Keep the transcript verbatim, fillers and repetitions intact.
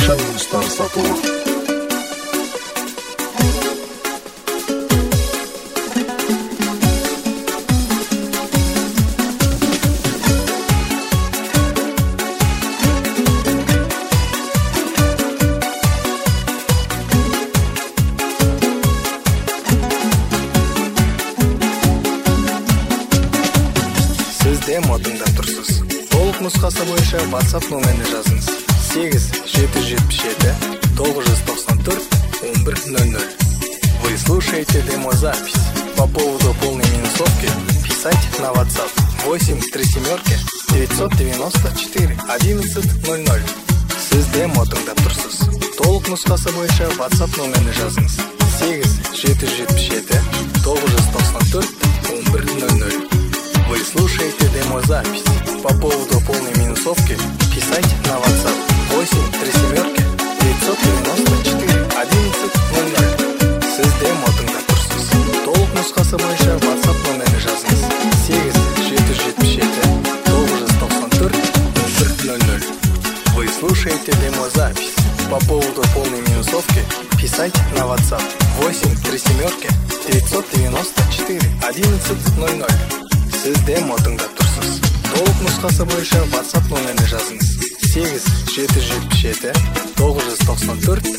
жугуштары сатылат. Сіз демо тыңдап тұрсыз. Толық нұсқасы бойынша WhatsApp номеріне жазыңыз: сегіз жеті жүз жетпіс жеті тоғыз жүз тоқсан төрт он бір нөл нөл. Вы слушаете демозапись. По поводу полной минусовки писать на WhatsApp восемь три семерки девятьсот девяносто четыре одиннадцать ноль ноль. Сіз демо тыңдап тұрсыз. Толық нұсқасы бойынша WhatsApp номеріне жазыңыз: сегіз жеті жүз жетпіс жеті тоғыз жүз тоқсан төрт он бір нөл нөл. Вы слушаете демозапись. По поводу полной минусовки писать на WhatsApp восемь три семерки девятьсот девяносто четыре одиннадцать ноль ноль. Сіз демо тыңдап тұрсыз. Толық нұсқасы бойынша WhatsApp номеріне жазыңыз: сегіз жеті жүз жетпіс жеті тоғыз жүз тоқсан төрт он бір нөл нөл. Вы слушаете демозапись. По поводу полной минусовки писать на WhatsApp восемь три семерки девятьсот девяносто четыре одиннадцать ноль ноль. Сіз демо тыңдап тұрсыз. Толық нұсқасы бойынша WhatsApp номеріне жазыңыз: сегіз жеті жүз жетпіс жеті тоғыз жүз тоқсан төрт